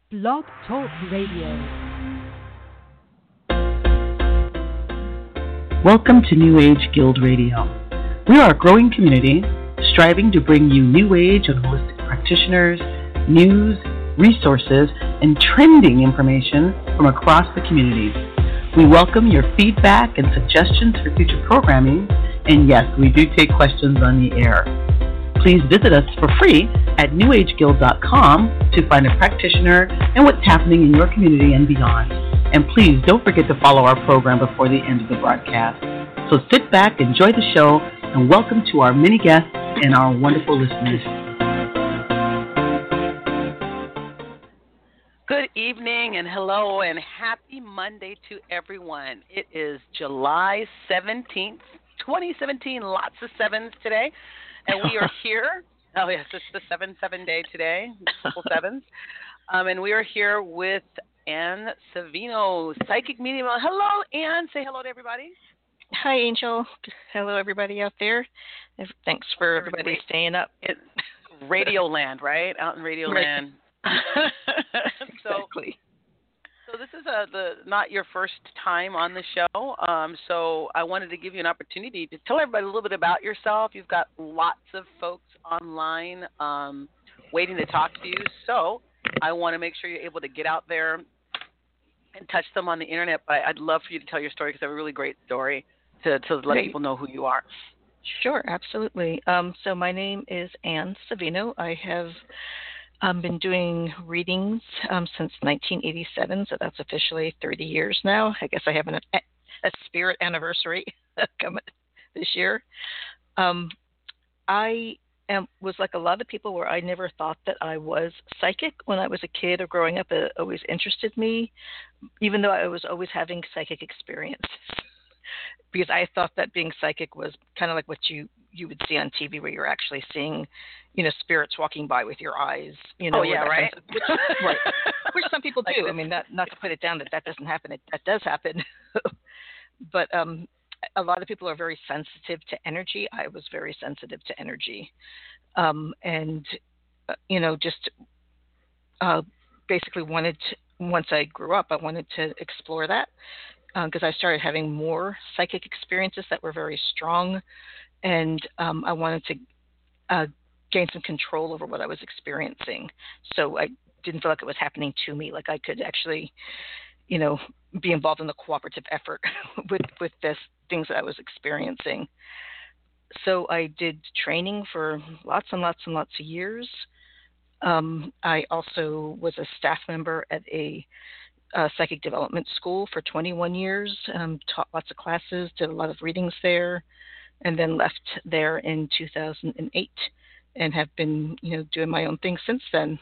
Blog Talk Radio. Welcome to New Age Guild Radio. We are a growing community striving to bring you new age and holistic practitioners, news, resources, and trending information from across the community. We welcome your feedback and suggestions for future programming, and yes, we do take questions on the air. Please visit us for free at newageguild.com to find a practitioner and what's happening in your community and beyond. And please don't forget to follow our program before the end of the broadcast. So sit back, enjoy the show, and welcome to our many guests and our wonderful listeners. Good evening and hello and happy Monday to everyone. It is July 17th, 2017. Lots of sevens today. And we are here. Oh, yes, it's the 7-7 day today, triple sevens. And we are here with Ann Savino, psychic medium. Hello, Ann. Say hello to everybody. Hi, Angel. Hello, everybody out there. Thanks for everybody staying up. It's Radio Land, right? Out in Radio Land. Exactly. So this is not your first time on the show, so I wanted to give you an opportunity to tell everybody a little bit about yourself. You've got lots of folks online waiting to talk to you, so I want to make sure you're able to get out there and touch them on the internet. But I'd love for you to tell your story because I have a really great story to let people know who you are. Sure, absolutely. So my name is Ann Savino. I have been doing readings since 1987, so that's officially 30 years now. I guess I have a spirit anniversary coming this year. I was like a lot of people where I never thought that I was psychic when I was a kid or growing up. It always interested me, even though I was always having psychic experiences. Because I thought that being psychic was kind of like what you would see on TV, where you're actually seeing, spirits walking by with your eyes. Oh, yeah, right? Right. Which some people do. I mean, not to put it down that doesn't happen. That does happen. But a lot of people are very sensitive to energy. I was very sensitive to energy. Basically wanted to, once I grew up, I wanted to explore that. Because I started having more psychic experiences that were very strong, and I wanted to gain some control over what I was experiencing. So I didn't feel like it was happening to me, like I could actually, be involved in the cooperative effort with this things that I was experiencing. So I did training for lots and lots and lots of years. I also was a staff member at a psychic development school for 21 years, taught lots of classes, did a lot of readings there, and then left there in 2008 and have been, doing my own thing since then.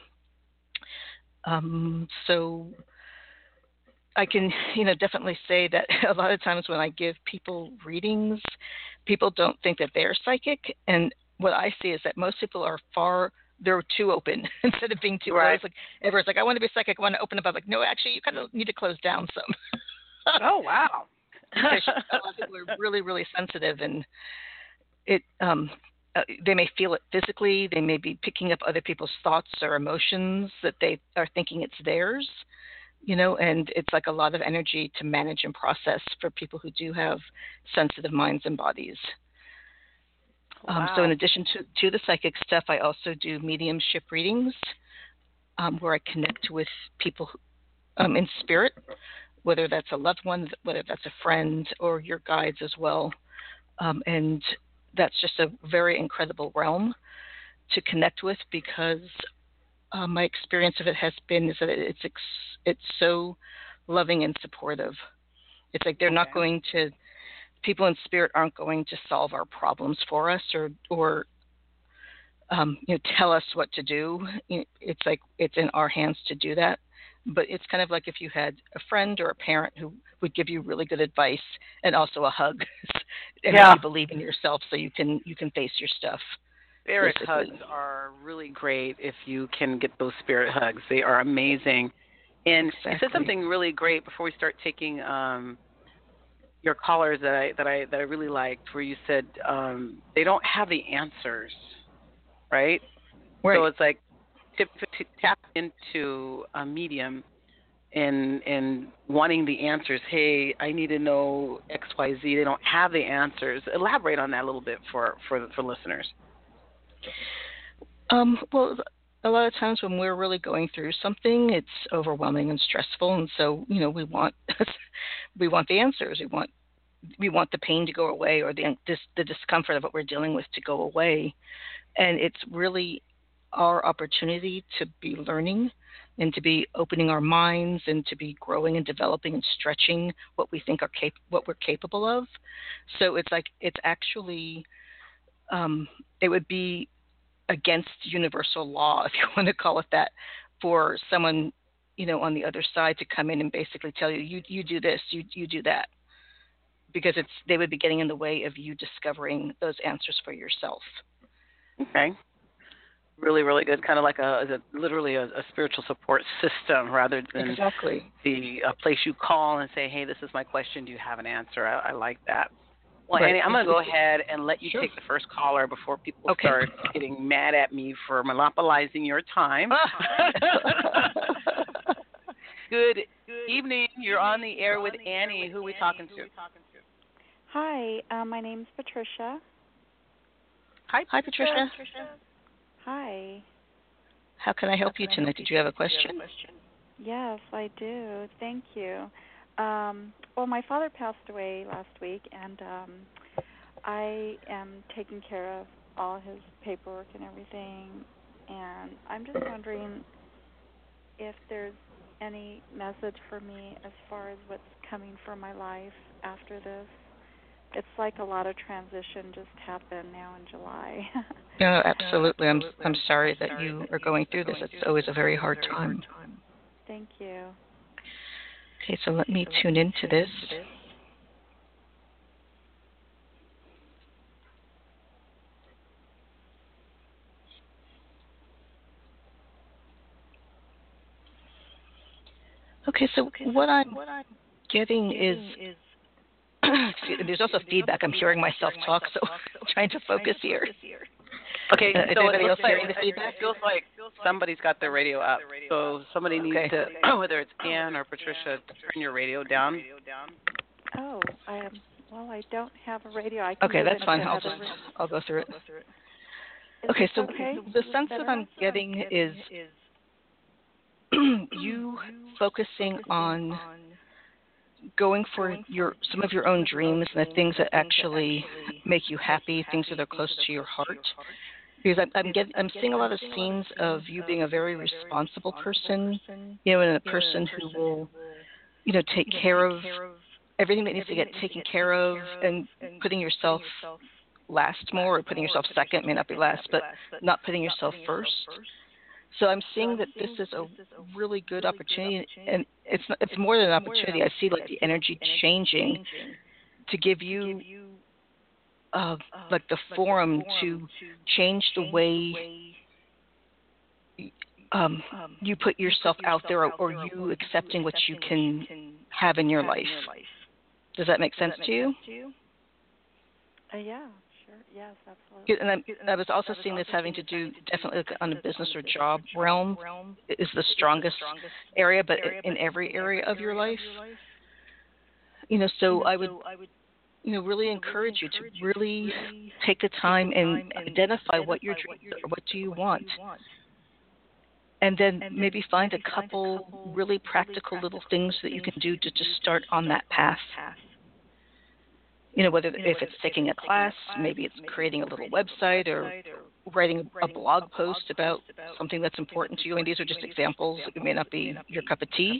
So I can, definitely say that a lot of times when I give people readings, people don't think that they're psychic. And what I see is that most people they're too open instead of being too closed. Like everyone's like, I want to be psychic, I want to open up. I'm like, no, actually, you kind of need to close down some. Oh, wow. Because a lot of people are really, really sensitive, and it they may feel it physically. They may be picking up other people's thoughts or emotions that they are thinking it's theirs, and it's like a lot of energy to manage and process for people who do have sensitive minds and bodies. Wow. So in addition to the psychic stuff, I also do mediumship readings where I connect with people in spirit, whether that's a loved one, whether that's a friend, or your guides as well. And that's just a very incredible realm to connect with, because my experience of it has been is that it's so loving and supportive. It's like they're not going to, people in spirit aren't going to solve our problems for us or tell us what to do. It's like it's in our hands to do that. But it's kind of like if you had a friend or a parent who would give you really good advice and also a hug, and make you believe in yourself so you can face your stuff. Spirit hugs are really great if you can get those spirit hugs. They are amazing. And you said something really great before we start taking your callers that I really liked, where you said they don't have the answers, right? So it's like to tap into a medium and wanting the answers. Hey, I need to know X, Y, Z. They don't have the answers. Elaborate on that a little bit for listeners. Well, a lot of times when we're really going through something, it's overwhelming and stressful, and so we want we want the answers. We want the pain to go away, or the discomfort of what we're dealing with to go away, and it's really our opportunity to be learning and to be opening our minds and to be growing and developing and stretching what we think what we're capable of. So it's actually it would be against universal law, if you want to call it that, for someone on the other side to come in and basically tell you you do this, you do that, because they would be getting in the way of you discovering those answers for yourself. Okay. Really, really good. Kind of like literally a spiritual support system, rather than exactly a place you call and say, hey, this is my question. Do you have an answer? I like that. Well, right. Annie, I'm going to go ahead and let you take the first caller before people start getting mad at me for monopolizing your time. Good evening. You're on the air with Annie. Who are we talking to? Hi, my name's Patricia. Hi, Patricia. Hi. How can I help you tonight? Did you have a question? Yes, I do. Thank you. Well, my father passed away last week, and I am taking care of all his paperwork and everything, and I'm just wondering if there's any message for me as far as what's coming for my life after this. It's like a lot of transition just happened now in July. No, absolutely. I'm sorry that you are going through this. It's always a very hard time. Thank you. Okay, so let me tune into this. Okay, so what I'm getting is there's also feedback. I'm hearing myself talk, so I'm trying to focus here. Okay, so anybody else hearing the feedback? It feels like somebody's got their radio up. So somebody needs to, whether it's Ann or Patricia, to turn your radio down. Oh, well, I don't have a radio. I can that's fine. I'll go through it. Okay, so the sense that I'm getting is you focusing on going for some of your own dreams and the things that actually make you happy, things that are close to your heart. Because I'm seeing a lot of scenes of you being a very responsible person, and a person who will, take care of everything that needs to get taken care of, and putting yourself last more, or putting yourself second, may not be last, but not putting yourself first. So I'm seeing that this is a really good opportunity, and it's more than an opportunity. I see like the energy changing to give you like the forum to change the way you put yourself out there, or you accepting what you can have in your life. Does that make sense to you? Yeah. Yes, absolutely. And I was also seeing this having to do definitely on a business or job realm is the strongest area, but in every area of your life. So I would really encourage you to really take the time and identify what your dreams are, what do you want, and then maybe find a couple really practical little things that you can do to just start on that path. Whether if it's taking a class, maybe it's creating a little website or writing a blog post about something that's important to you. I mean, these are just examples. It may not be your cup of tea,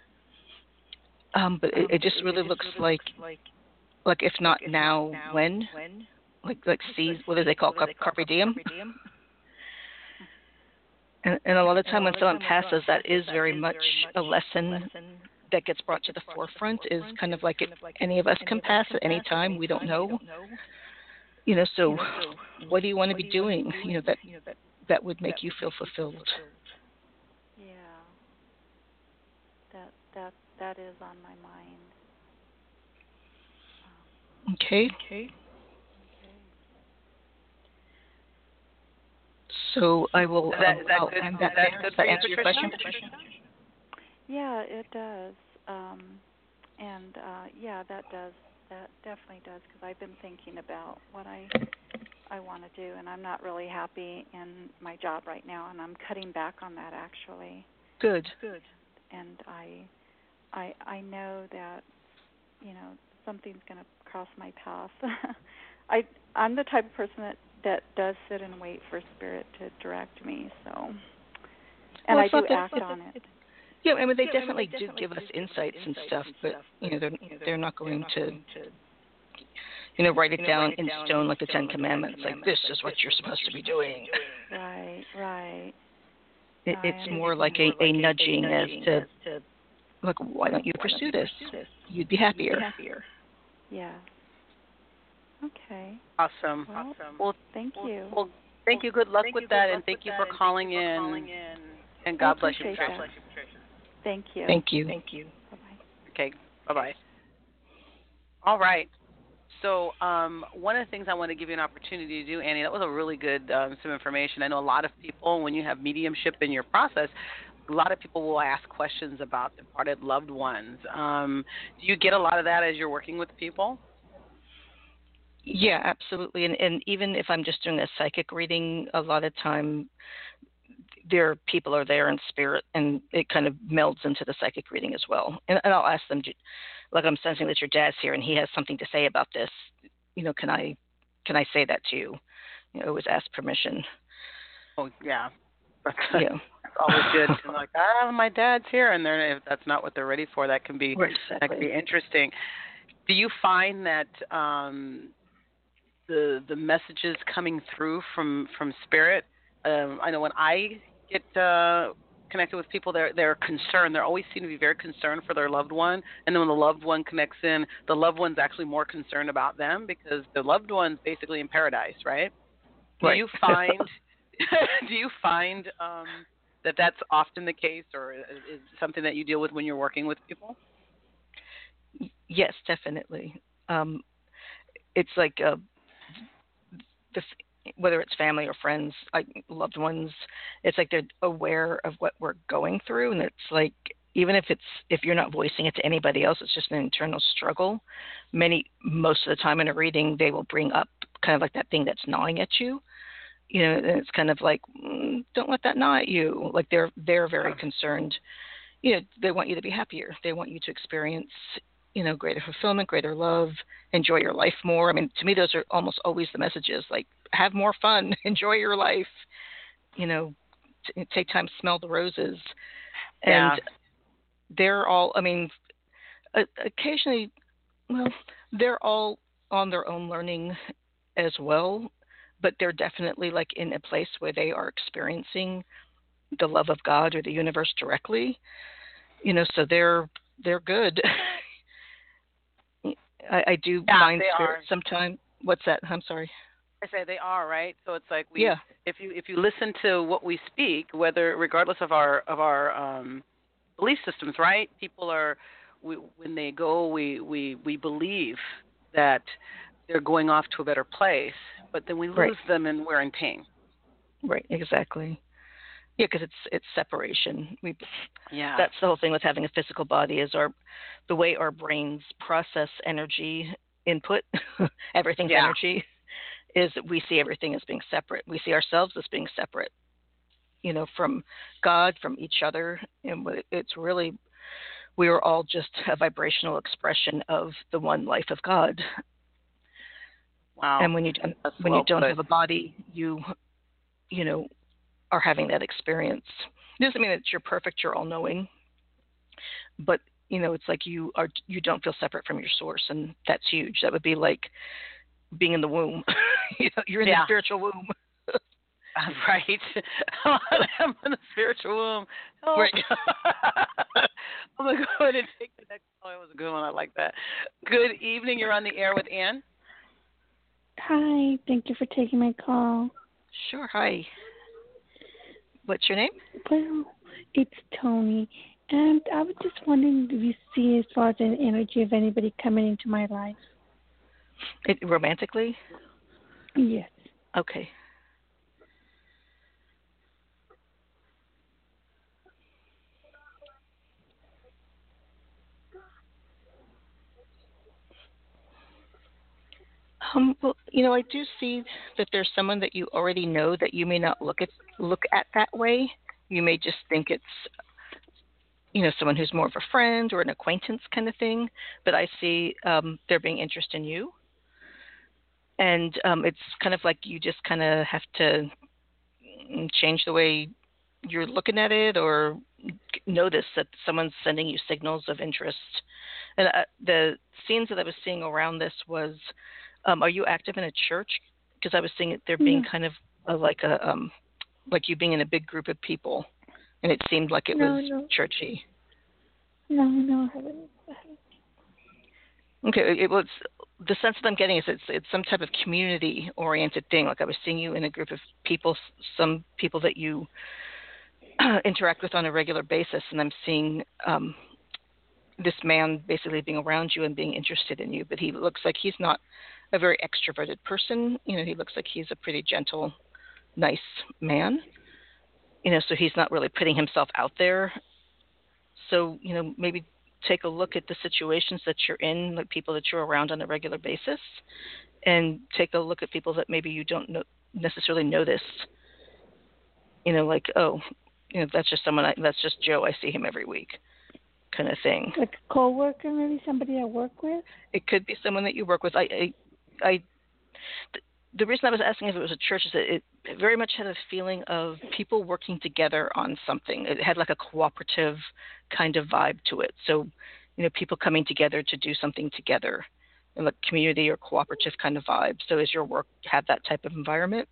but it just really looks like if not now, when? Like seize, what do they call it? Carpe diem? And a lot of time when someone passes, that is very much a lesson that gets brought to the forefront, is kind of like any of us can pass at any time. We don't know. So what do you want to be doing, that would make you feel fulfilled? Yeah. That is on my mind. Okay. So I will. Is that I'll good? end Is that that there. good Does for that you, answer your Patricia? question? Yeah, it does. And yeah, that does. That definitely does, because I've been thinking about what I want to do, and I'm not really happy in my job right now, and I'm cutting back on that actually. Good. And I know that, you know, something's going to cross my path. I'm the type of person that does sit and wait for Spirit to direct me. So, and I do act on it. Yeah, I mean they definitely do give us insights and stuff, but you know they're not going to write it down in stone like the Ten Commandments. Like this is what you're supposed to be doing. Right. It's more like a nudging as to, like, why don't you pursue this? You'd be happier. Yeah. Okay. Awesome. Well, thank you. Well, thank you. Good luck with that, and thank you for calling in. And God bless you, Patricia. Thank you. Thank you. Bye-bye. Okay. Bye-bye. All right. So one of the things I want to give you an opportunity to do, Annie, that was a really good some information. I know a lot of people, when you have mediumship in your process, a lot of people will ask questions about departed loved ones. Do you get a lot of that as you're working with people? Yeah, absolutely. And even if I'm just doing a psychic reading, a lot of time people are there in spirit, and it kind of melds into the psychic reading as well. And I'll ask them, like, I'm sensing that your dad's here and he has something to say about this. You know, can I say that to you? You know, always ask permission. Oh, yeah. Yeah. That's always good. Like, my dad's here, and if that's not what they're ready for, that can be that can be interesting. Do you find that the messages coming through from spirit? I know when I get connected with people, they're concerned. They always seem to be very concerned for their loved one, and then when the loved one connects in, the loved one's actually more concerned about them because the loved one's basically in paradise, right? Right. Do you find that that's often the case, or is something that you deal with when you're working with people? Yes, definitely. It's like whether it's family or friends, loved ones, it's like they're aware of what we're going through, and it's like even if you're not voicing it to anybody else, it's just an internal struggle. Most of the time in a reading, they will bring up kind of like that thing that's gnawing at you. You know, and it's kind of like, don't let that gnaw at you. Like they're very concerned. You know, they want you to be happier. They want you to experience, you know, greater fulfillment, greater love, enjoy your life more. I mean, to me, those are almost always the messages. Like, have more fun, enjoy your life. You know, take time to smell the roses. And they're all, I mean, occasionally, well, they're all on their own learning as well. But they're definitely like in a place where they are experiencing the love of God or the universe directly, you know, so they're good. I do find spirit sometimes. What's that? I'm sorry. I say they are, right? So it's like if you listen to what we speak, regardless of our belief systems, right? People when they go, we believe that they're going off to a better place, but then we lose them and we're in pain. Right, exactly. Yeah, because it's separation. That's the whole thing with having a physical body is the way our brains process energy input, everything's energy, is we see everything as being separate. We see ourselves as being separate, you know, from God, from each other, and it's really, we are all just a vibrational expression of the one life of God. Wow. And when you don't have a body, you know, are having that experience. It doesn't mean that you're perfect, you're all knowing, but you know, it's like you don't feel separate from your source, and that's huge. That would be like being in the womb. You know, you're in the spiritual womb. Right. I'm in the spiritual womb. Oh. Right. I'm going to go ahead and take the next call. It was a good one. I like that. Good evening. You're on the air with Ann. Hi. Thank you for taking my call. Sure. Hi. What's your name? Well, it's Tony. And I was just wondering if you see as far as an energy of anybody coming into my life. Romantically? Yes. Okay. Well, I do see that there's someone that you already know that you may not look at that way. You may just think it's, someone who's more of a friend or an acquaintance kind of thing. But I see there being interest in you. And it's kind of like you just kind of have to change the way you're looking at it, or notice that someone's sending you signals of interest. And the scenes that I was seeing around this was, are you active in a church? Because I was seeing it there being kind of like you being in a big group of people, and it seemed like it was churchy. No, I haven't. Okay, it's the sense that I'm getting is it's some type of community-oriented thing. Like I was seeing you in a group of people, some people that you interact with on a regular basis, and I'm seeing this man basically being around you and being interested in you. But he looks like he's not a very extroverted person. He looks like he's a pretty gentle, nice man. So he's not really putting himself out there. So, maybe take a look at the situations that you're in, like people that you're around on a regular basis, and take a look at people that maybe you don't necessarily notice. Like, that's just that's just Joe. I see him every week, kind of thing. Like a coworker, maybe somebody I work with. It could be someone that you work with. The reason I was asking if it was a church is that it very much had a feeling of people working together on something. It had like a cooperative kind of vibe to it. So, people coming together to do something together, in like community or cooperative kind of vibe. So, does your work have that type of environment?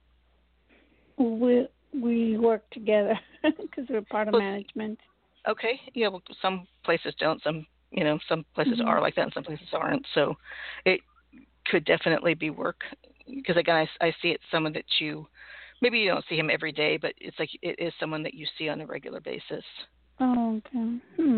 We work together because we're part of management. Okay. Yeah. Well, some places don't. Some places are like that, and some places aren't. So, it could definitely be work. Because again, I see it's someone that maybe you don't see him every day, but it's like it is someone that you see on a regular basis. Oh, okay.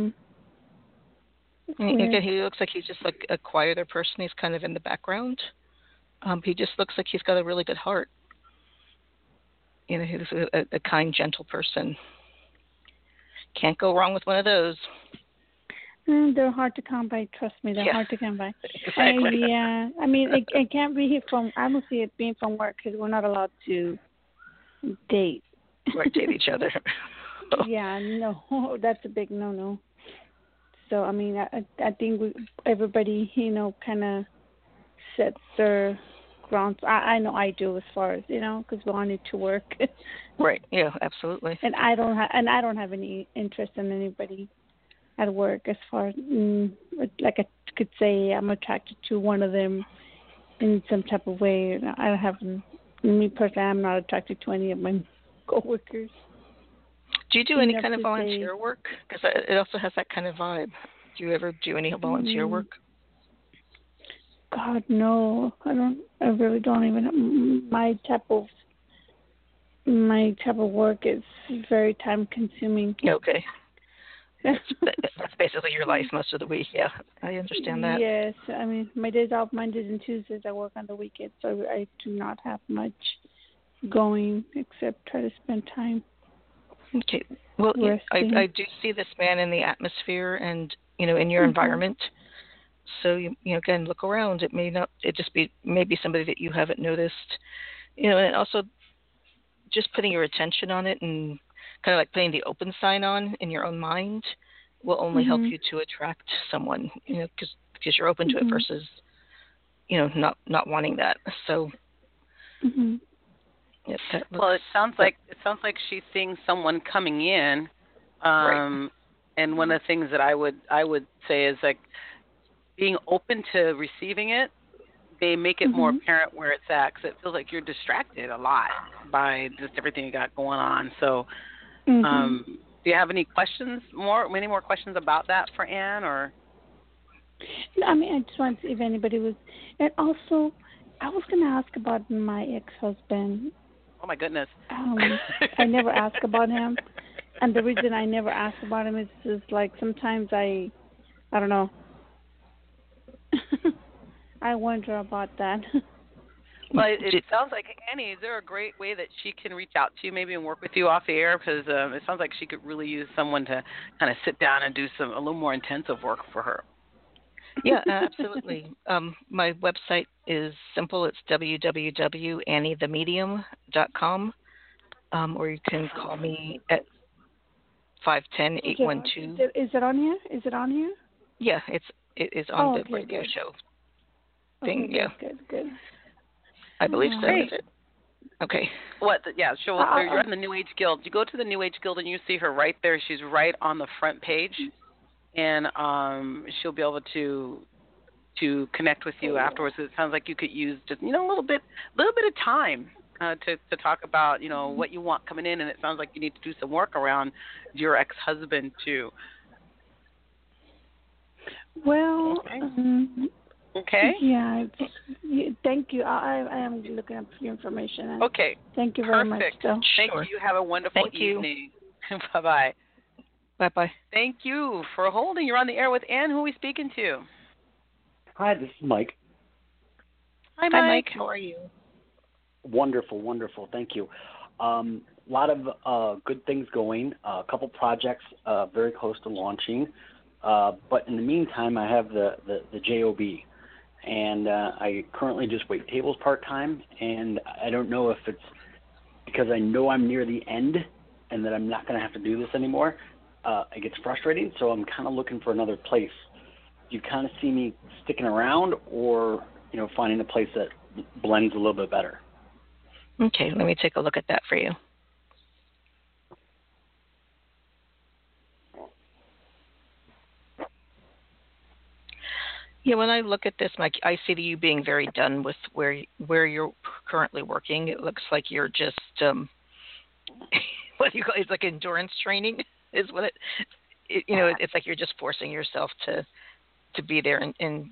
And again, he looks like he's just like a quieter person. He's kind of in the background. He just looks like he's got a really good heart. He's a kind, gentle person. Can't go wrong with one of those. They're hard to come by. Trust me, they're hard to come by. Exactly. I mean, it can't be from. I don't see it being from work because we're not allowed to date. Right, date each other. Yeah, no, that's a big no. So I mean, I think everybody, kind of sets their grounds. I know I do as far as because we all need to work. Right. Yeah. Absolutely. And I don't have any interest in anybody at work as far as like I could say I'm attracted to one of them in some type of way. I don't have me personally. I'm not attracted to any of my coworkers. Do you do any kind of volunteer work? Because it also has that kind of vibe. Do you ever do any volunteer work? God, no. I don't. I really don't even. My type of work is very time consuming. Okay. That's basically your life most of the week. Yeah, I understand that. Yes, I mean my days off Mondays and Tuesdays. I work on the weekends, so I do not have much going except try to spend time. Okay. Well, I do see this man in the atmosphere and in your environment. So again, look around. It may just be maybe somebody that you haven't noticed. And also just putting your attention on it and kind of like putting the open sign on in your own mind will only help you to attract someone, because you're open to it versus, not wanting that. So, it sounds like she's seeing someone coming in, right. And one of the things that I would say is like being open to receiving it. They make it more apparent where it's at, because it feels like you're distracted a lot by just everything you got going on. So. Do you have any questions? Any more questions about that for Ann, or? I mean, I just wanted to see if anybody was. And also, I was going to ask about my ex-husband. Oh my goodness! I never ask about him, and the reason I never ask about him is just like sometimes I don't know. I wonder about that. Well, it sounds like, Annie, is there a great way that she can reach out to you maybe and work with you off the air? Because it sounds like she could really use someone to kind of sit down and do a little more intensive work for her. Yeah, absolutely. My website is simple. It's www.anniethemedium.com, or you can call me at 510-812. Is it on here? Is it on here? Yeah, it is on the okay, radio good. show thing. Okay, yeah, good. I believe so. Great. Is it? Okay. Yeah, you're in the New Age Guild. You go to the New Age Guild and you see her right there. She's right on the front page, and she'll be able to connect with you afterwards. It sounds like you could use just a little bit of time to talk about what you want coming in, and it sounds like you need to do some work around your ex-husband too. Well. Okay. Yeah. Thank you. I am looking up your information. Okay. Thank you very much. Perfect. Thank you. Have a wonderful evening. Bye-bye. Bye-bye. Thank you for holding. You're on the air with Ann. Who are we speaking to? Hi, this is Mike. Hi, Mike. How are you? Wonderful. Thank you. A lot of good things going. A couple projects very close to launching. But in the meantime, I have the JOB. And I currently just wait tables part-time. And I don't know if it's because I know I'm near the end and that I'm not going to have to do this anymore. It gets frustrating, so I'm kind of looking for another place. You kind of see me sticking around or, finding a place that blends a little bit better. Okay, let me take a look at that for you. Yeah, when I look at this, Mike, I see you being very done with where you're currently working. It looks like you're just what do you call it? It's like endurance training is what it it's like you're just forcing yourself to be there and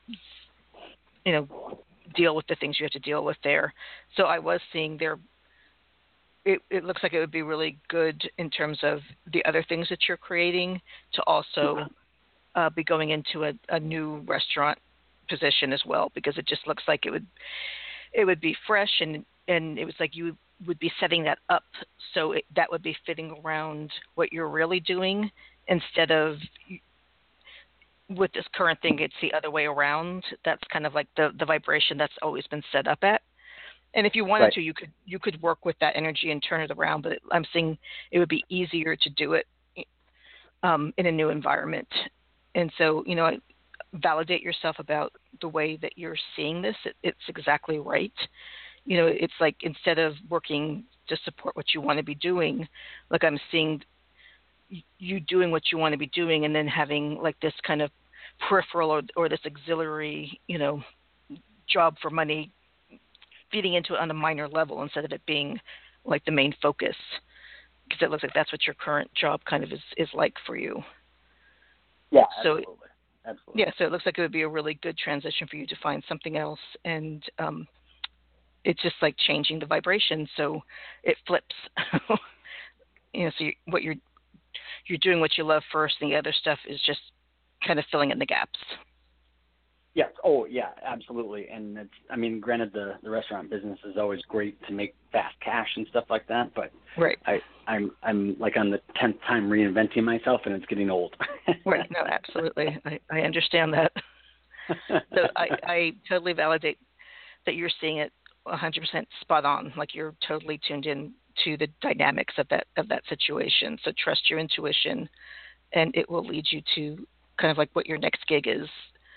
deal with the things you have to deal with there. So I was seeing there. It looks like it would be really good in terms of the other things that you're creating to also be going into a new restaurant position as well, because it just looks like it would be fresh and it was like you would be setting that up so that would be fitting around what you're really doing instead of with this current thing. It's the other way around. That's kind of like the vibration that's always been set up at. And if you wanted to, you could work with that energy and turn it around. But I'm seeing it would be easier to do it in a new environment. And so, validate yourself about the way that you're seeing this. It's exactly right. It's like instead of working to support what you want to be doing, like I'm seeing you doing what you want to be doing and then having like this kind of peripheral or this auxiliary, job for money feeding into it on a minor level instead of it being like the main focus, because it looks like that's what your current job kind of is like for you. Yeah, so, absolutely. Yeah, so it looks like it would be a really good transition for you to find something else, and it's just like changing the vibration so it flips. So what you're doing what you love first, and the other stuff is just kind of filling in the gaps. Yes. Oh, yeah, absolutely. And granted, the restaurant business is always great to make fast cash and stuff like that, but right. I'm like on the 10th time reinventing myself, and it's getting old. Right. No, absolutely. I understand that. So I totally validate that you're seeing it 100% spot on. Like you're totally tuned in to the dynamics of that situation. So trust your intuition, and it will lead you to kind of like what your next gig is.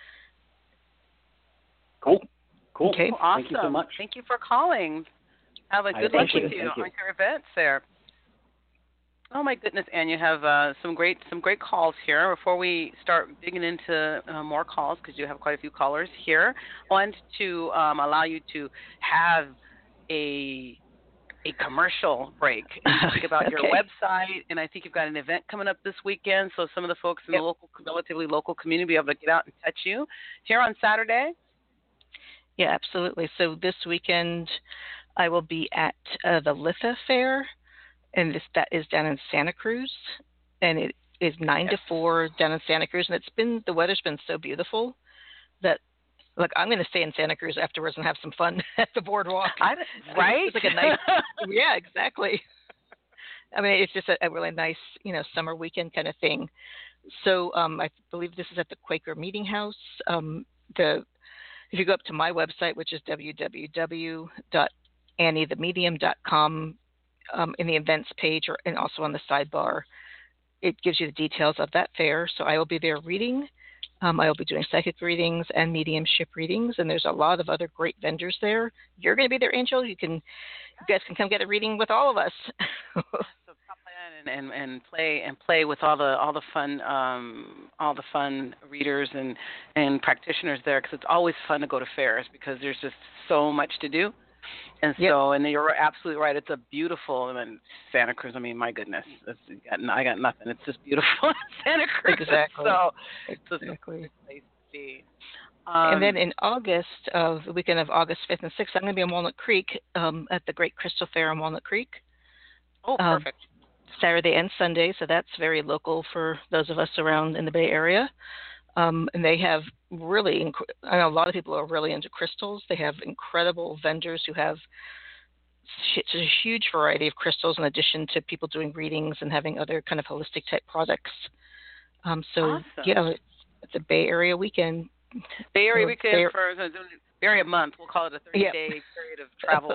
Cool. Okay. Awesome. Thank you so much. Thank you for calling. Have a good luck with you on your events there. Oh my goodness, Ann, you have some great calls here. Before we start digging into more calls, because you have quite a few callers here, I want to allow you to have a commercial break and speak about your website. And I think you've got an event coming up this weekend, so some of the folks in the relatively local community will be able to get out and touch you here on Saturday. Yeah, absolutely. So this weekend I will be at the Litha Fair, and that is down in Santa Cruz, and it is 9 to 4 down in Santa Cruz, and the weather's been so beautiful that look, I'm going to stay in Santa Cruz afterwards and have some fun at the boardwalk. Right? It's like a nice, yeah, exactly. I mean, it's just a really nice, summer weekend kind of thing. So I believe this is at the Quaker Meeting House. if you go up to my website, which is www.anniethemedium.com, in the events page and also on the sidebar, it gives you the details of that fair. So I will be there reading. I will be doing psychic readings and mediumship readings, and there's a lot of other great vendors there. You're going to be there, Angel. You guys can come get a reading with all of us. So pop in and play with all the fun readers and practitioners there, because it's always fun to go to fairs because there's just so much to do. And so, and you're absolutely right. It's a beautiful, and then Santa Cruz. I mean, my goodness, I got nothing. It's just beautiful in Santa Cruz. Exactly. So exactly. It's a great place to be. And then in August, the weekend of August 5th and 6th, I'm going to be in Walnut Creek at the Great Crystal Fair in Walnut Creek. Oh, perfect. Saturday and Sunday, so that's very local for those of us around in the Bay Area. And they have really, I know a lot of people are really into crystals. They have incredible vendors who have a huge variety of crystals in addition to people doing readings and having other kind of holistic type products. Awesome. Yeah, it's a Bay Area weekend. Bay Area weekend for Bay Area month. We'll call it a 30-day period of travel.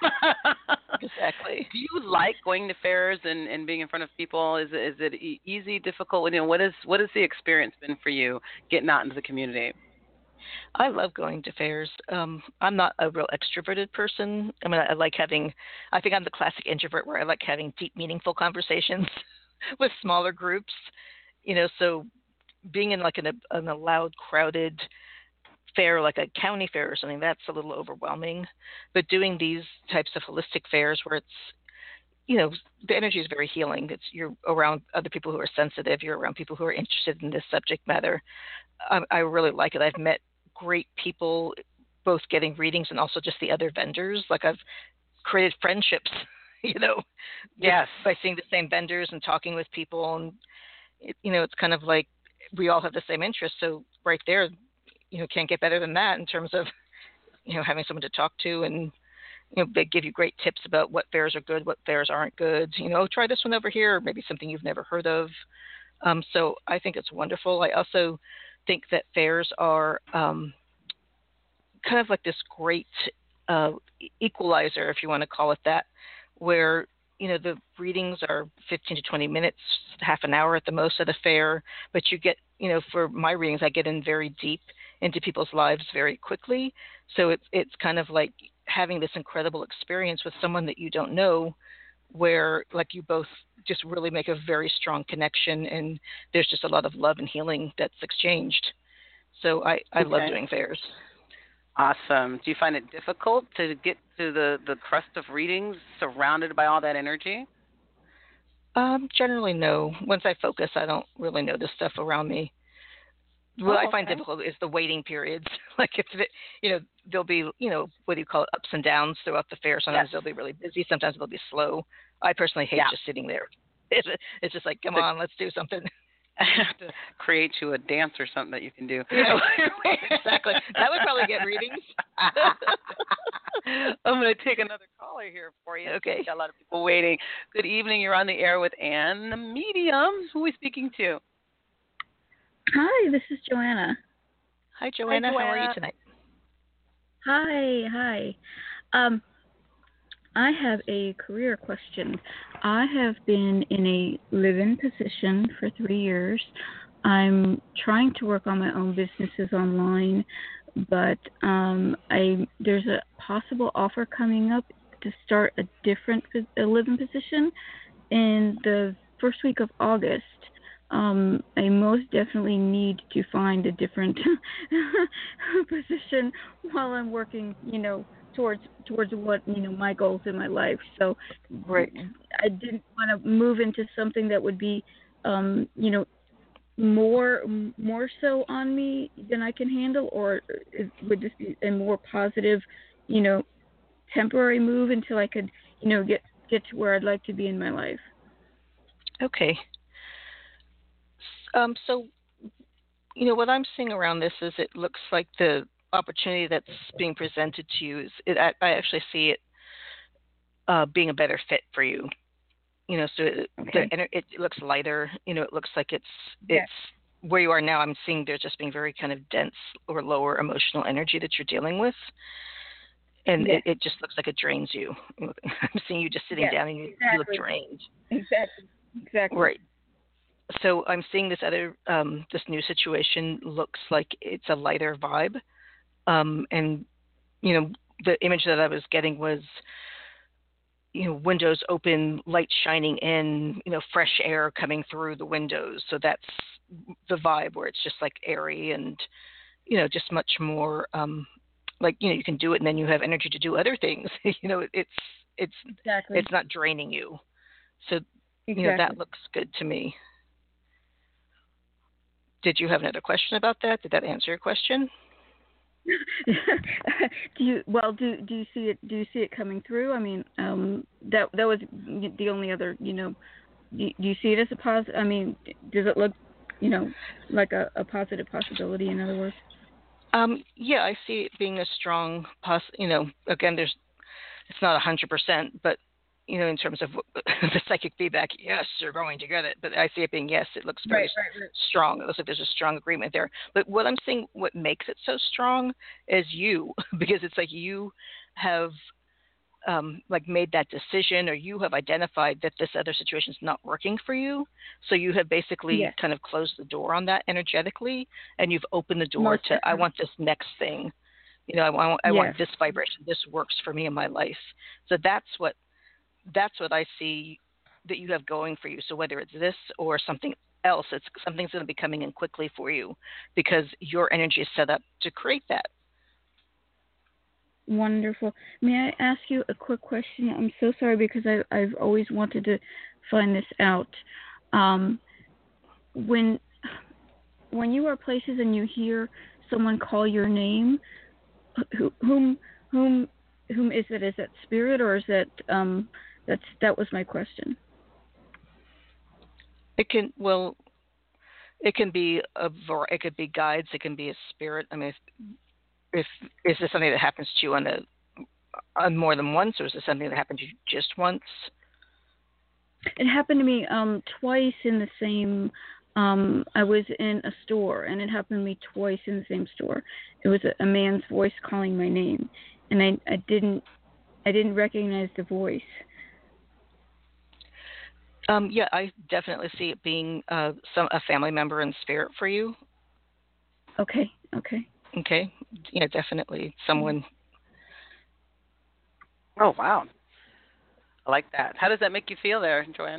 Exactly. Do you like going to fairs and being in front of people? Is it easy, difficult? You know, what is the experience been for you getting out into the community? I love going to fairs. I'm not a real extroverted person. I mean, I think I'm the classic introvert where I like having deep, meaningful conversations with smaller groups. You know, so being in like in a loud, crowded fair, like a county fair or something, that's a little overwhelming. But doing these types of holistic fairs where it's, you know, the energy is very healing. You're around other people who are sensitive. You're around people who are interested in this subject matter. I really like it. I've met great people, both getting readings and also just the other vendors. Like I've created friendships, you know, yes, by seeing the same vendors and talking with people. And, it's kind of like we all have the same interests. So right there, can't get better than that in terms of, having someone to talk to and, they give you great tips about what fairs are good, what fairs aren't good. Try this one over here, or maybe something you've never heard of. So I think it's wonderful. I also think that fairs are kind of like this great equalizer, if you want to call it that, where, the readings are 15 to 20 minutes, half an hour at the most at a fair, but you get, for my readings, I get in very deep into people's lives very quickly. So it's kind of like having this incredible experience with someone that you don't know, where like you both just really make a very strong connection, and there's just a lot of love and healing that's exchanged. So I love doing fairs. Awesome. Do you find it difficult to get to the crust of readings surrounded by all that energy? Generally, no. Once I focus, I don't really notice stuff around me. What I find difficult is the waiting periods. Like there'll be, what do you call it, ups and downs throughout the fair. Sometimes they'll be really busy. Sometimes they'll be slow. I personally hate just sitting there. It's just like, come on, let's do something. I have to create you a dance or something that you can do. Yeah, exactly. That would probably get readings. I'm going to take another caller here for you. Okay. Got a lot of people waiting. Good evening. You're on the air with Ann, the medium. Who are we speaking to? Hi, this is Joanna. Hi, Joanna. How are you tonight? Hi. I have a career question. I have been in a live-in position for 3 years. I'm trying to work on my own businesses online, but there's a possible offer coming up to start a different live-in position in the first week of August. I most definitely need to find a different position while I'm working, towards what, my goals in my life. So right. I didn't want to move into something that would be, more so on me than I can handle, or would this be a more positive, temporary move until I could, get to where I'd like to be in my life. Okay. So, what I'm seeing around this is it looks like the opportunity that's being presented to you I actually see it being a better fit for you. So it looks lighter. It looks like it's where you are now, I'm seeing there's just being very kind of dense or lower emotional energy that you're dealing with. And Yes. it just looks like it drains you. I'm seeing you just sitting down and you look drained. Exactly. Right. So I'm seeing this other, this new situation looks like it's a lighter vibe. And, the image that I was getting was, windows open, light shining in, fresh air coming through the windows. So that's the vibe, where it's just like airy and, just much more, you can do it and then you have energy to do other things. It's not draining you. So, that looks good to me. Did you have another question about that? Did that answer your question? do you see it? Do you see it coming through? I mean, that was the only other. Do you see it as a positive? I mean, does it look, like a positive possibility? In other words. Yeah, I see it being a strong again, it's not 100%, but in terms of the psychic feedback, yes, you're going to get it. But I see it being yes, it looks very strong. It looks like there's a strong agreement there. But what I'm seeing, what makes it so strong is you, because it's like you have made that decision, or you have identified that this other situation is not working for you. So you have basically kind of closed the door on that energetically, and you've opened the door to, I want this next thing. I want this vibration. This works for me in my life. So that's what I see that you have going for you. So whether it's this or something else, something's going to be coming in quickly for you, because your energy is set up to create that. Wonderful. May I ask you a quick question? I'm so sorry, because I've always wanted to find this out. When you are places and you hear someone call your name, whom is it? Is that spirit, or is that that was my question. It can be it could be guides, it can be a spirit. I mean, if is this something that happens to you on more than once, or is this something that happened to you just once? It happened to me twice in the same. I was in a store, and it happened to me twice in the same store. It was a man's voice calling my name, and I didn't recognize the voice. Yeah, I definitely see it being a family member in spirit for you. Okay. Yeah, definitely someone. Oh, wow. I like that. How does that make you feel there, Joanne?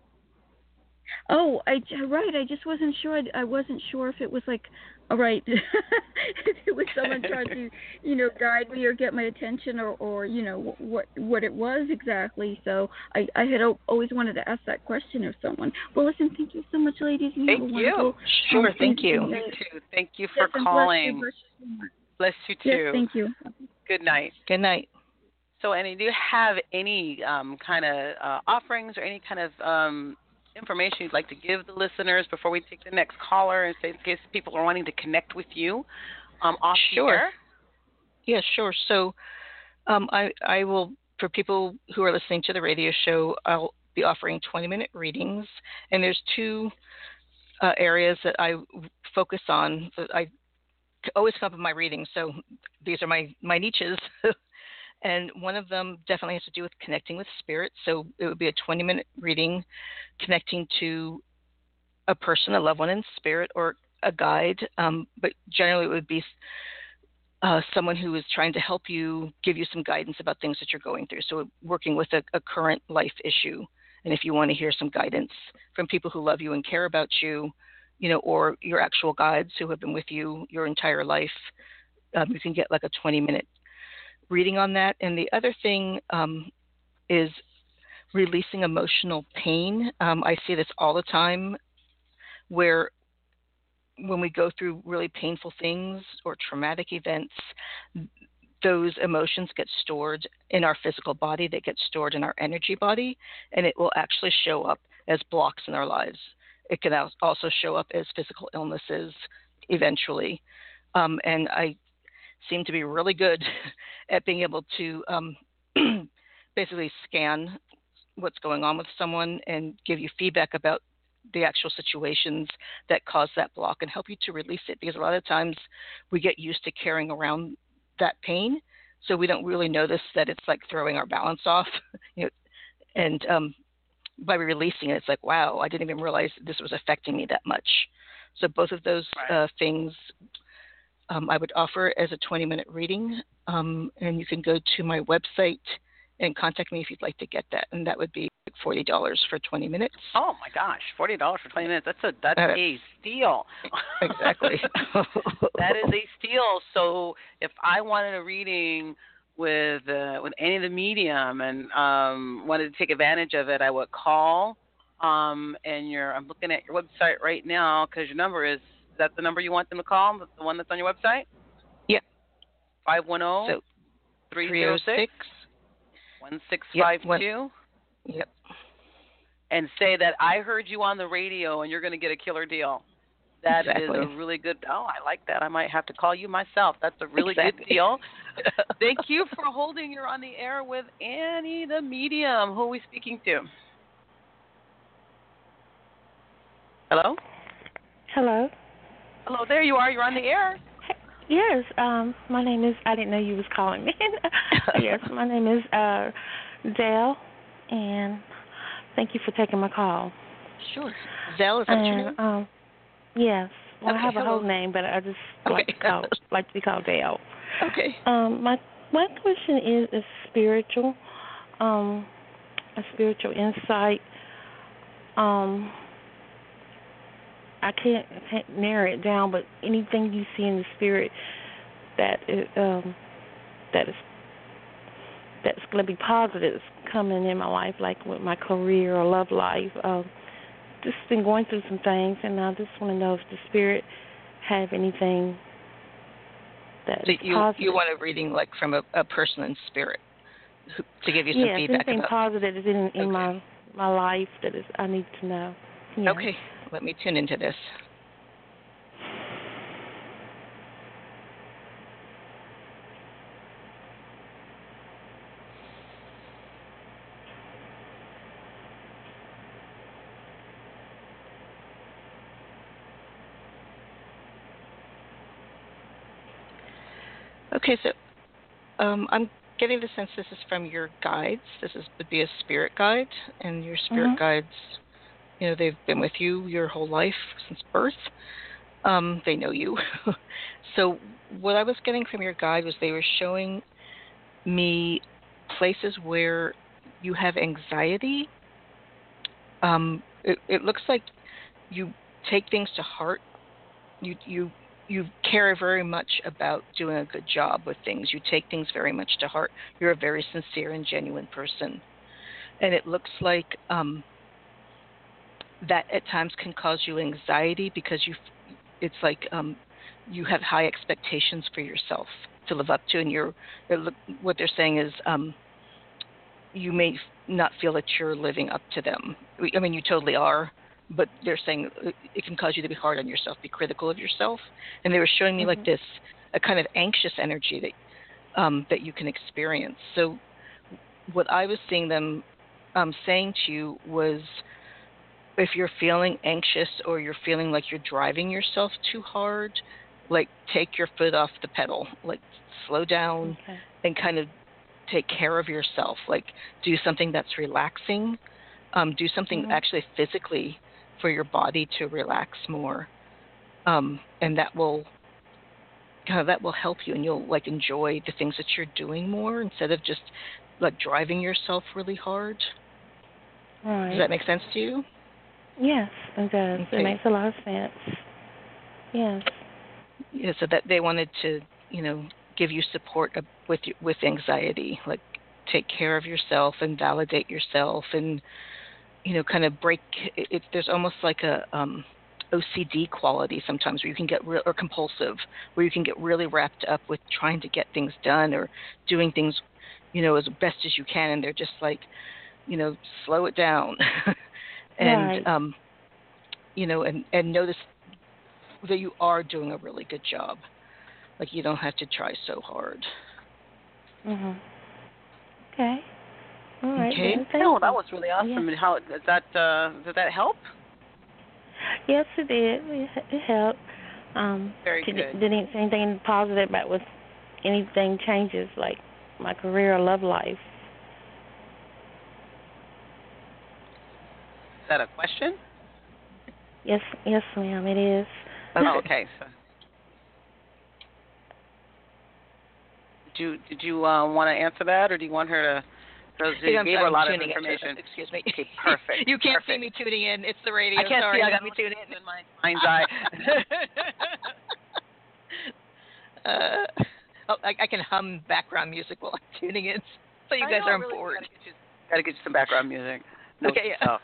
Oh, I just wasn't sure. I wasn't sure if it was like, all right, if it was someone trying to, guide me or get my attention, or what it was exactly. So I had always wanted to ask that question of someone. Well, listen, thank you so much, ladies. Thank you. Sure, thank you. You too. Thank you for calling. Bless you too. Yes, thank you. Good night. Good night. So, Annie, do you have any kind of offerings or any kind of information you'd like to give the listeners before we take the next caller, in case people are wanting to connect with you off the air? Yeah, sure. So I will, for people who are listening to the radio show, I'll be offering 20-minute readings, and there's two areas that I focus on that I always come up in my readings. So these are my niches. And one of them definitely has to do with connecting with spirit. So it would be a 20-minute reading connecting to a person, a loved one in spirit, or a guide. But generally it would be someone who is trying to help you, give you some guidance about things that you're going through. So working with a current life issue. And if you want to hear some guidance from people who love you and care about you, or your actual guides who have been with you your entire life, you can get like a 20-minute reading on that. And the other thing is releasing emotional pain. I see this all the time, where when we go through really painful things or traumatic events, those emotions get stored in our physical body. They get stored in our energy body, and it will actually show up as blocks in our lives. It can also show up as physical illnesses eventually. And I seem to be really good at being able to basically scan what's going on with someone and give you feedback about the actual situations that cause that block and help you to release it. Because a lot of times we get used to carrying around that pain, so we don't really notice that it's like throwing our balance off. And by releasing it, it's like, wow, I didn't even realize this was affecting me that much. So both of those things I would offer as a 20-minute reading, and you can go to my website and contact me if you'd like to get that, and that would be $40 for 20 minutes. Oh my gosh, $40 for 20 minutes. That's a steal. Exactly. That is a steal. So if I wanted a reading with any of the medium and wanted to take advantage of it, I would call. I'm looking at your website right now because your number is that the number you want them to call? The one that's on your website? Yep. 510 306 1652. Yep. And say that I heard you on the radio and you're going to get a killer deal. That exactly. is a really good. Oh, I like that. I might have to call you myself. That's a really good deal. Thank you for holding. You're on the air with Annie the medium. Who are we speaking to? Hello? Hello. Hello, there you are. You're on the air. Yes, my name is, I didn't know you was calling me. Yes, my name is Dale, and thank you for taking my call. Sure. Zell, is that your name? Yes. Well, okay, I have hello. a whole name, but I just like to be called Dale. Okay. My question is spiritual, a spiritual insight. I can't narrow it down, but anything you see in the spirit that's going to be positive is coming in my life, like with my career or love life. Just been going through some things, and I just want to know if the spirit have anything that's positive. You want a reading like from a person in spirit to give you some feedback anything about. positive is in my life that is I need to know. Yeah. Okay, let me tune into this. Okay, so I'm getting the sense this is from your guides. Would be a spirit guide, and your spirit guides, they've been with you your whole life since birth. They know you. So what I was getting from your guide was they were showing me places where you have anxiety. It looks like you take things to heart. You care very much about doing a good job with things. You take things very much to heart. You're a very sincere and genuine person. And it looks like that at times can cause you anxiety because it's like you have high expectations for yourself to live up to. And what they're saying is you may not feel that you're living up to them. I mean, you totally are. But they're saying it can cause you to be hard on yourself, be critical of yourself. And they were showing me like this, a kind of anxious energy that you can experience. So what I was seeing them saying to you was, if you're feeling anxious or you're feeling like you're driving yourself too hard, like take your foot off the pedal, like slow down and kind of take care of yourself. Like do something that's relaxing, do something actually physically for your body to relax more, and that will help you, and you'll like enjoy the things that you're doing more instead of just like driving yourself really hard. Right. Does that make sense to you? Yes, it does. Okay. It makes a lot of sense. Yes. Yeah, so that they wanted to, give you support with anxiety, like take care of yourself and validate yourself, and kind of break it. There's almost like a OCD quality sometimes where you can get or compulsive, where you can get really wrapped up with trying to get things done or doing things, as best as you can, and they're just like, slow it down, and right. And notice that you are doing a really good job. Like you don't have to try so hard. Okay. All right. Okay. No, that was really awesome. Yeah. How did that help? Yes, it did. It helped. Very good. Did anything positive about with anything changes, like my career or love life? Is that a question? Yes, ma'am, it is. Oh, okay. So, did you want to answer that, or do you want her to? Because you gave her a lot of information. Excuse me. Okay, perfect. You can't perfect. see me tuning in. It's the radio. I can't Sorry, see. I got me tuning in. My mind's eye. I can hum background music while I'm tuning in, so you guys aren't really bored. Got to get you some background music. No okay, yeah.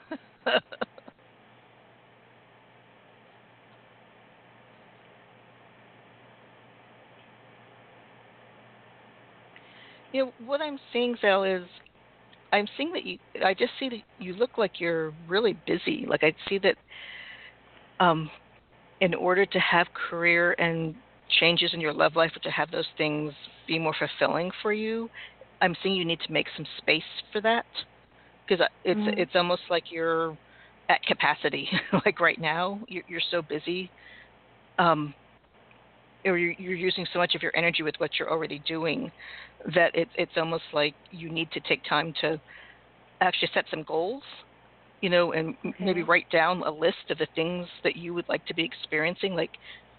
You know, what I'm seeing, Val, is I'm seeing that I just see that you look like you're really busy. Like I see that in order to have career and changes in your love life, or to have those things be more fulfilling for you, I'm seeing you need to make some space for that. Because it's almost like you're at capacity. Like right now, you're so busy. Or you're using so much of your energy with what you're already doing that it's almost like you need to take time to actually set some goals, you know, and maybe write down a list of the things that you would like to be experiencing, like,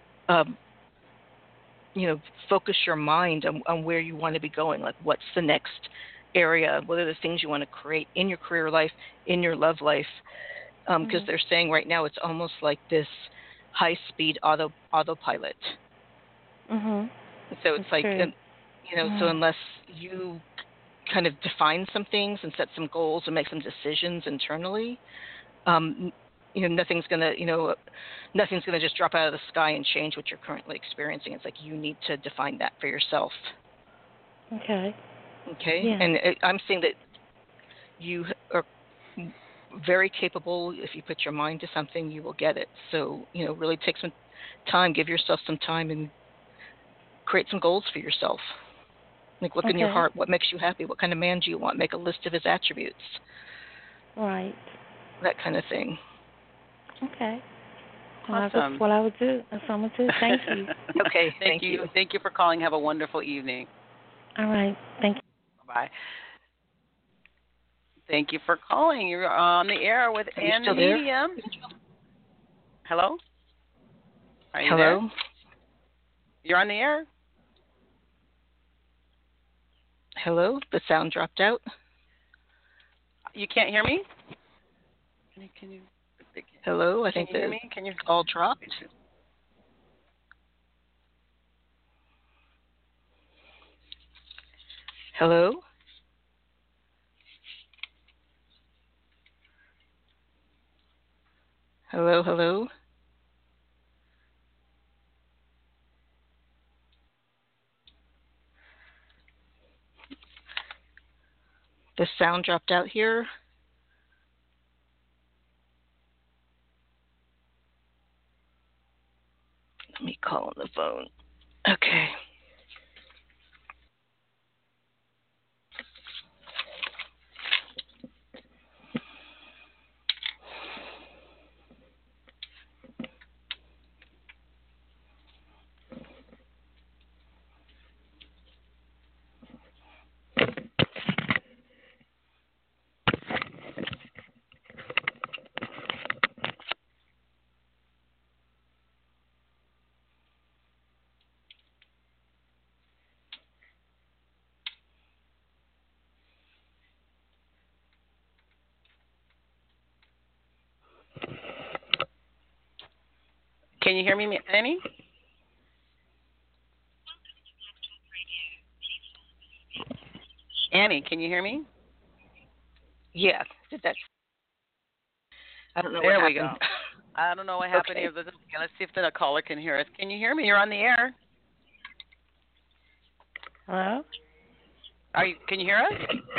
you know, focus your mind on where you want to be going, like what's the next area, what are the things you want to create in your career life, in your love life, because they're saying right now it's almost like this high-speed autopilot. So it's like, you know, so unless you kind of define some things and set some goals and make some decisions internally, you know, nothing's gonna just drop out of the sky and change what you're currently experiencing. It's like you need to define that for yourself. Okay. Yeah. And I'm seeing that you are very capable. If you put your mind to something, you will get it. So, you know, really take some time, give yourself some time, and create some goals for yourself. Like, look in your heart. What makes you happy? What kind of man do you want? Make a list of his attributes. Right. That kind of thing. Okay. Well, that's what I would do. That's what I'm going to do. Thank you. Okay. Thank you. Thank you for calling. Have a wonderful evening. All right. Thank you. Bye. Thank you for calling. You're on the air with Ann the Medium. Hello? Are you there? You're on the air. Hello? The sound dropped out. You can't hear me? Can you? Hello? I think you hear me? Can you all dropped? Hello? Hello, hello? The sound dropped out here. Let me call on the phone. Okay. Can you hear me, Annie? Annie, can you hear me? Yeah. I don't know there what we happened. Go. I don't know what happened here. Let's see if the caller can hear us. Can you hear me? You're on the air. Hello? Can you hear us?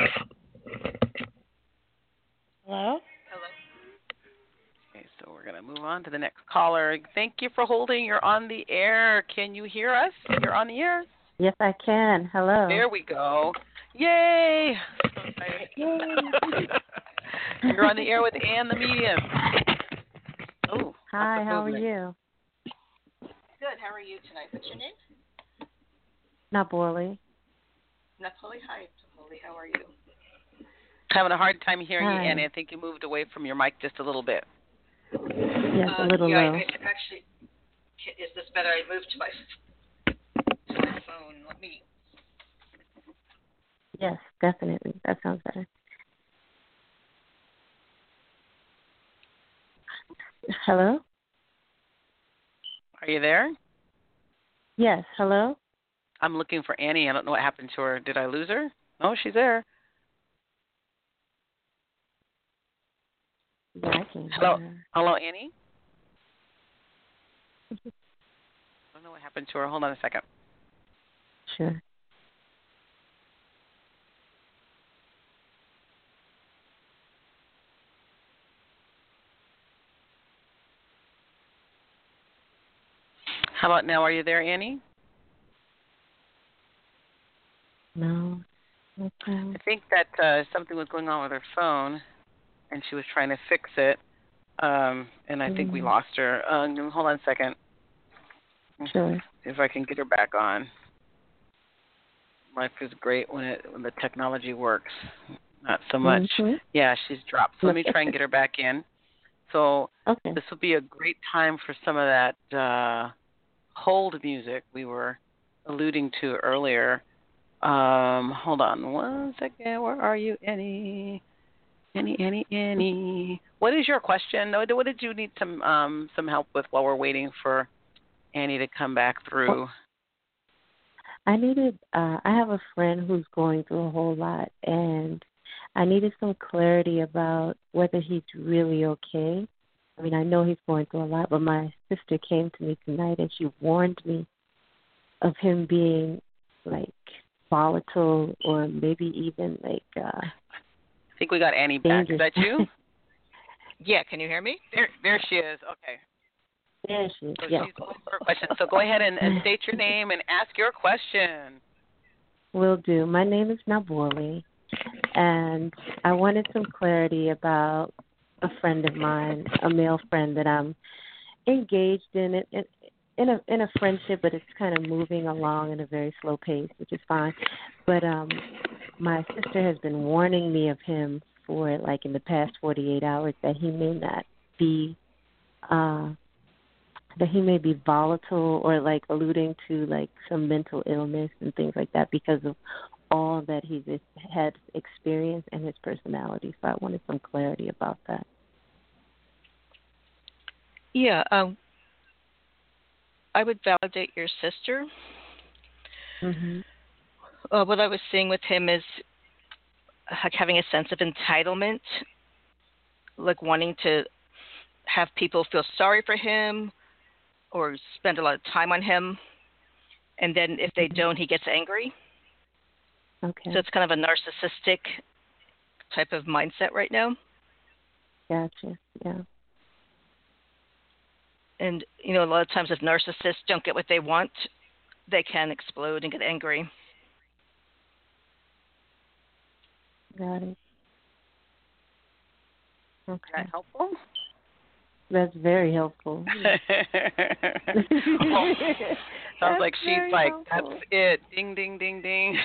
Hello? Okay, so we're going to move on to the next caller. Thank you for holding. You're on the air. Can you hear us? You're on the air. Yes, I can. Hello. There we go. Yay! Yay. You're on the air with Ann the Medium. Oh, Hi, how are you? Good. How are you tonight? What's your name? Napoli. Napoli. Hi, Napoli. How are you? Having a hard time hearing you, Hi. Annie. I think you moved away from your mic just a little bit. Yes, a little yeah, low. I actually, is this better? I moved to my phone. Let me. Yes, definitely. That sounds better. Hello? Are you there? Yes, hello? I'm looking for Annie. I don't know what happened to her. Did I lose her? Oh, she's there. Yeah, I can Hello, hear her. hello, Annie. I don't know what happened to her. Hold on a second. Sure. How about now? Are you there, Annie? No. Okay. I think that something was going on with her phone, and she was trying to fix it, and I think we lost her. Hold on a second. Sure. If I can get her back on. Life is great when the technology works. Not so much. Mm-hmm. Yeah, she's dropped. So let me try and get her back in. So Okay. this will be a great time for some of that hold music we were alluding to earlier. Hold on one second. Where are you, Annie? Annie. What is your question? What did you need some help with while we're waiting for Annie to come back through? I have a friend who's going through a whole lot, and I needed some clarity about whether he's really okay. I mean, I know he's going through a lot, but my sister came to me tonight, and she warned me of him being, like, volatile or maybe even, like, I think we got Annie back. dangerous. Is that you? Yeah, can you hear me? There she is. Okay. There she is. So Yeah. she's going for a question. So go ahead and state your name and ask your question. Will do. My name is Naboli, and I wanted some clarity about a friend of mine, a male friend that I'm engaged in a friendship, but it's kind of moving along in a very slow pace, which is fine. But my sister has been warning me of him for like in the past 48 hours that he may not be that he may be volatile or like alluding to like some mental illness and things like that because of all that he's had experienced and his personality. So I wanted some clarity about that. Yeah, I would validate your sister. Mm-hmm. What I was seeing with him is like having a sense of entitlement, like wanting to have people feel sorry for him or spend a lot of time on him. And then if they don't, he gets angry. Okay. So it's kind of a narcissistic type of mindset right now. Gotcha. Yeah. And, you know, a lot of times if narcissists don't get what they want, they can explode and get angry. Got it. Okay. Is that helpful? That's very helpful. Sounds like she's like, helpful. That's it. Ding, ding, ding, ding.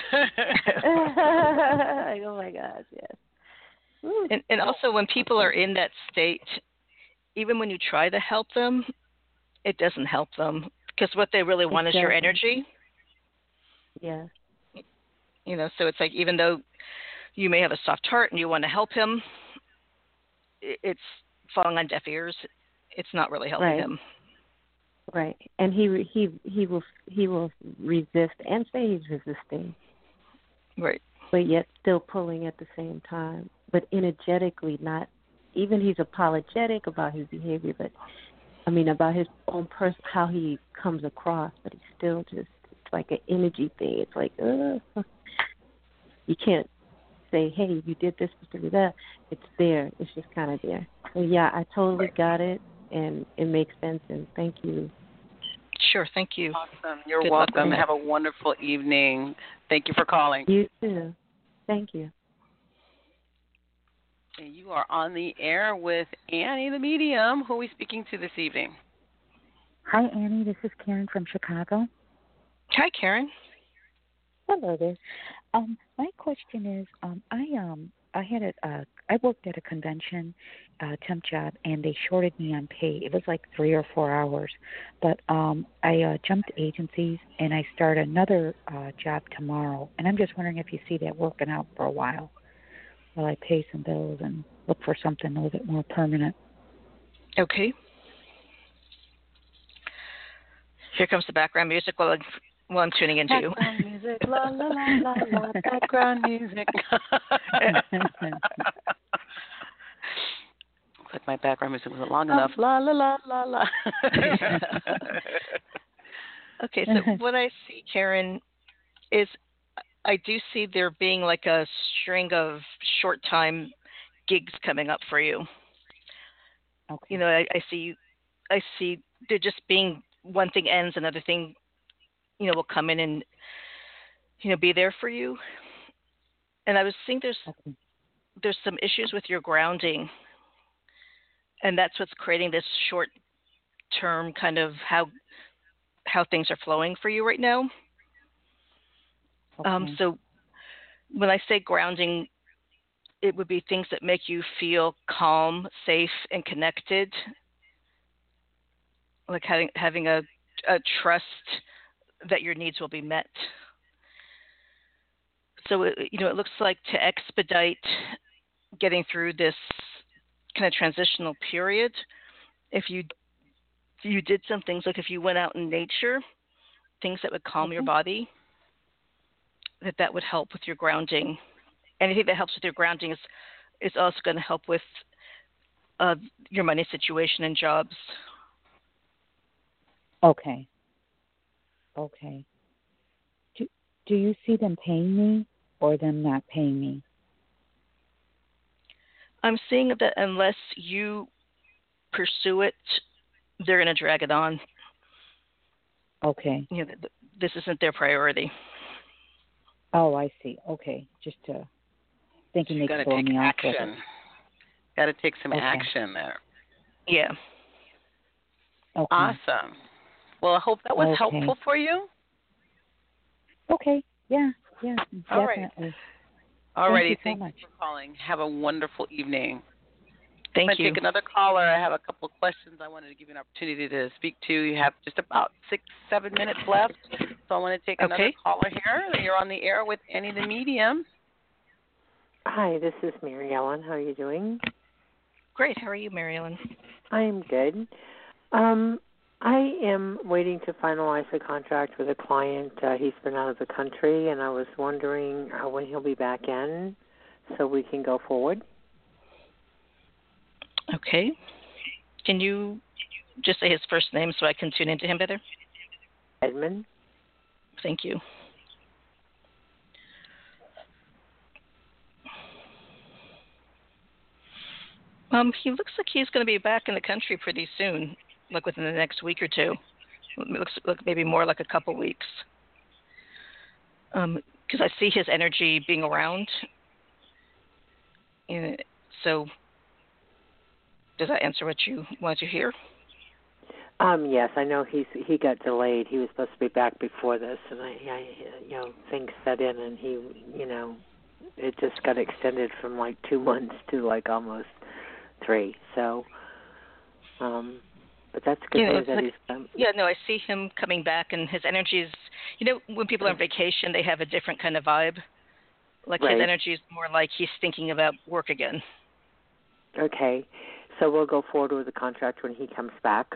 Oh, my gosh, yes. And also when people are in that state, even when you try to help them, it doesn't help them because what they really want is your energy. Yeah. You know, so it's like even though you may have a soft heart and you want to help him, it's falling on deaf ears. It's not really helping him. Right, and he will resist and say he's resisting. Right. But yet still pulling at the same time. But energetically, not even he's apologetic about his behavior, but I mean about his own how he comes across. But he's still just it's like an energy thing. It's like you can't say, hey, you did this, that. It's there. It's just kind of there. So yeah, I totally got it, and it makes sense. And thank you. Sure, thank you. Awesome. You're Good welcome. luck. Have a wonderful evening. Thank you for calling. You too. Thank you. And you are on the air with Annie the Medium. Who are we speaking to this evening? Hi, Annie. This is Karen from Chicago. Hi, Karen. Hello there. My question is, I worked at a convention temp job, and they shorted me on pay. It was like 3 or 4 hours, but I jumped agencies, and I start another job tomorrow. And I'm just wondering if you see that working out for a while I pay some bills and look for something a little bit more permanent. Okay. Here comes the background music while I'm tuning into you. Background music, la la la la la. Background music. Looks like my background music wasn't long enough. La la la la la. Okay, so what I see, Karen, is I do see there being like a string of short-time gigs coming up for you. Okay. You know, I see there just being one thing ends, another thing, you know, will come in and, you know, be there for you. And I was seeing there's some issues with your grounding, and that's what's creating this short-term kind of how things are flowing for you right now. Okay. So when I say grounding, it would be things that make you feel calm, safe, and connected, like having a trust that your needs will be met. So, it looks like to expedite getting through this kind of transitional period, if you did some things, like if you went out in nature, things that would calm your body, that would help with your grounding. Anything that helps with your grounding is also going to help with your money situation and jobs. Okay. Do you see them paying me or them not paying me? I'm seeing that unless you pursue it, they're going to drag it on. Okay. You know, this isn't their priority. Oh, I see. Okay. Just thinking they could throw me off with it. Got to take some action there. Yeah. Okay. Awesome. Well, I hope that was helpful for you. Okay. Yeah, All definitely. right. All righty. Thank you so much for calling. Have a wonderful evening. Thank I'm going to take another caller. I have a couple of questions I wanted to give you an opportunity to speak to. You have just about 6-7 minutes left. So I want to take another caller here. You're on the air with Annie the Medium. Hi, this is Mary Ellen. How are you doing? Great. How are you, Mary Ellen? I am good. I am waiting to finalize a contract with a client. He's been out of the country, and I was wondering when he'll be back in so we can go forward. Okay. Can you just say his first name so I can tune into him better? Edmund. Thank you. He looks like he's going to be back in the country pretty soon, like within the next week or two. It looks like maybe more like a couple weeks. Because I see his energy being around. So, does that answer what you wanted to hear? Yes, I know he got delayed. He was supposed to be back before this, and I things set in, and he, it just got extended from like 2 months to like almost 3. So, but that's good news that he's come. Yeah, no, I see him coming back, and his energy is, when people are on vacation, they have a different kind of vibe. Like his energy is more like he's thinking about work again. Okay, so we'll go forward with the contract when he comes back.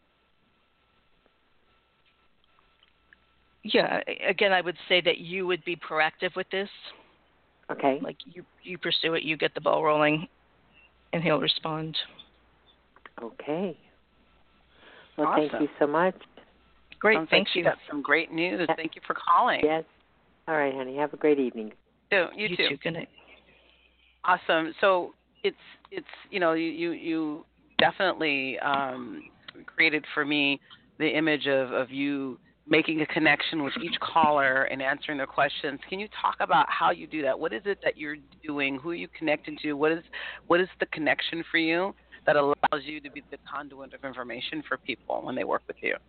Yeah, again, I would say that you would be proactive with this. Okay. Like you pursue it, you get the ball rolling, and he'll respond. Okay. Well, awesome. Thank you so much. Great, thank you. Got some great news. Thank you for calling. Yes. All right, honey. Have a great evening. You too. Good night. Awesome. So it's you definitely created for me the image of you making a connection with each caller and answering their questions. Can you talk about how you do that? What is it that you're doing? Who are you connected to? What is the connection for you that allows you to be the conduit of information for people when they work with you?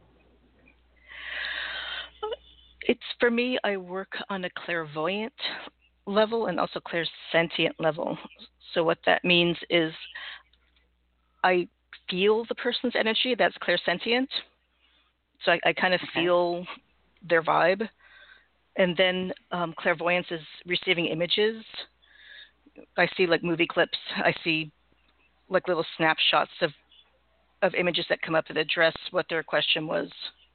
It's, for me, I work on a clairvoyant level and also clairsentient level. So what that means is I feel the person's energy. That's clairsentient. So I kind of feel their vibe. And then clairvoyance is receiving images. I see like movie clips. I see like little snapshots of images that come up that address what their question was.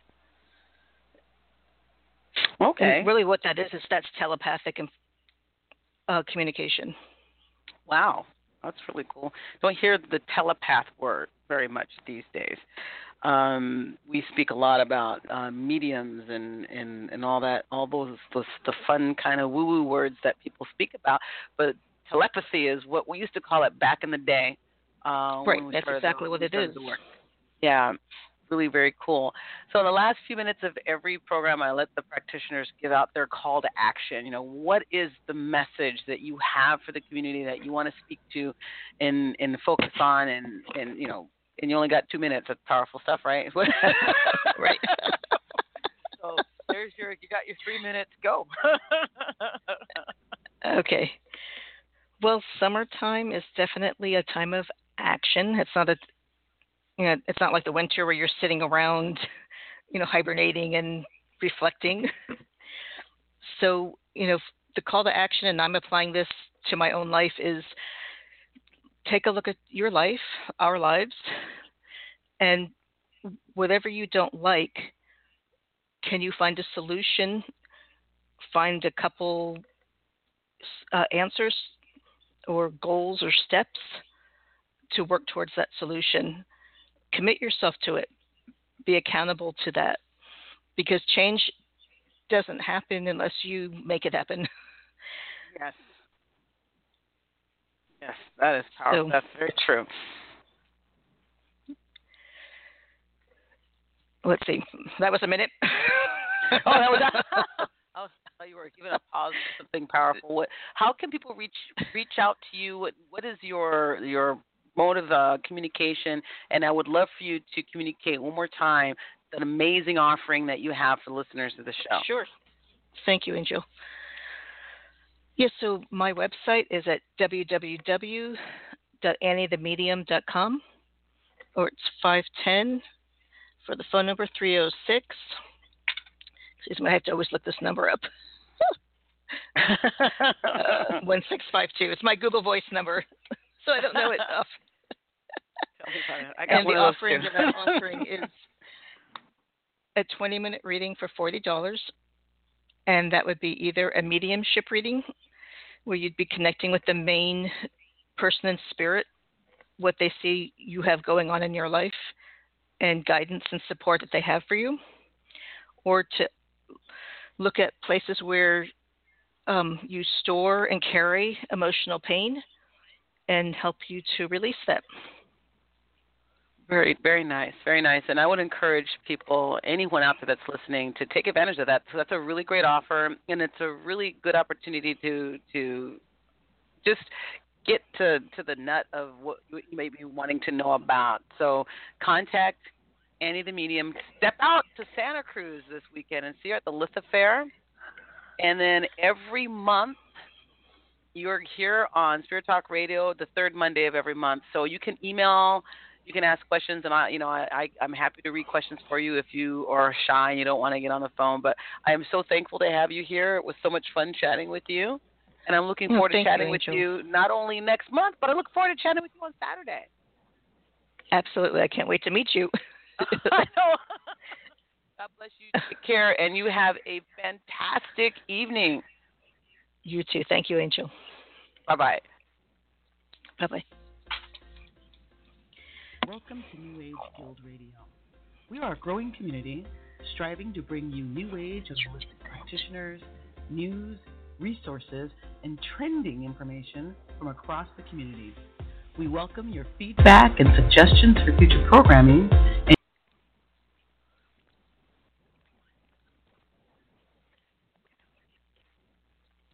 Okay. And really what that is that's telepathic communication. Wow. That's really cool. Don't hear the telepath word very much these days. We speak a lot about mediums and all that, all those the fun kind of woo-woo words that people speak about. But telepathy is what we used to call it back in the day. Right, that's exactly what it is. Yeah, really very cool. So in the last few minutes of every program, I let the practitioners give out their call to action. You know, what is the message that you have for the community that you want to speak to and focus on and you know, and you only got 2 minutes. That's powerful stuff, right? Right. So you got your 3 minutes. Go. Okay. Well, summertime is definitely a time of action. It's not it's not like the winter where you're sitting around, you know, hibernating and reflecting. So, you know, the call to action, and I'm applying this to my own life, is take a look at your life, our lives, and whatever you don't like, can you find a solution, find a couple answers or goals or steps to work towards that solution? Commit yourself to it. Be accountable to that, because change doesn't happen unless you make it happen. Yes. Yes, that is powerful. So, that's very true. Let's see. That was a minute. That was. Oh, you were giving a pause for something powerful. How can people reach out to you? What is your mode of communication? And I would love for you to communicate one more time that amazing offering that you have for listeners of the show. Sure. Thank you, Angel. Yes, so my website is at www.anniethemedium.com, or it's 510 for the phone number 306. Excuse me, I have to always look this number up. 1652. It's my Google Voice number, so I don't know it off. Tell me about it. I got and the offering that I'm offering is a 20-minute reading for $40, and that would be either a mediumship reading, where you'd be connecting with the main person in spirit, what they see you have going on in your life, and guidance and support that they have for you, or to look at places where you store and carry emotional pain and help you to release that. Very, very nice. Very nice. And I would encourage people, anyone out there that's listening, to take advantage of that. So that's a really great offer, and it's a really good opportunity to just get to the nut of what you may be wanting to know about. So contact Annie the Medium. Step out to Santa Cruz this weekend and see her at the Litha Fair. And then every month, you're here on Spirit Talk Radio the third Monday of every month. So you can email, you can ask questions, and I'm happy to read questions for you if you are shy and you don't want to get on the phone. But I am so thankful to have you here. It was so much fun chatting with you. And I'm looking forward to chatting with you not only next month, but I look forward to chatting with you on Saturday. Absolutely. I can't wait to meet you. I know. God bless you. Take care, and you have a fantastic evening. You too. Thank you, Angel. Bye-bye. Bye-bye. Welcome to New Age Guild Radio. We are a growing community striving to bring you new age and holistic practitioners, news, resources, and trending information from across the community. We welcome your feedback and suggestions for future programming,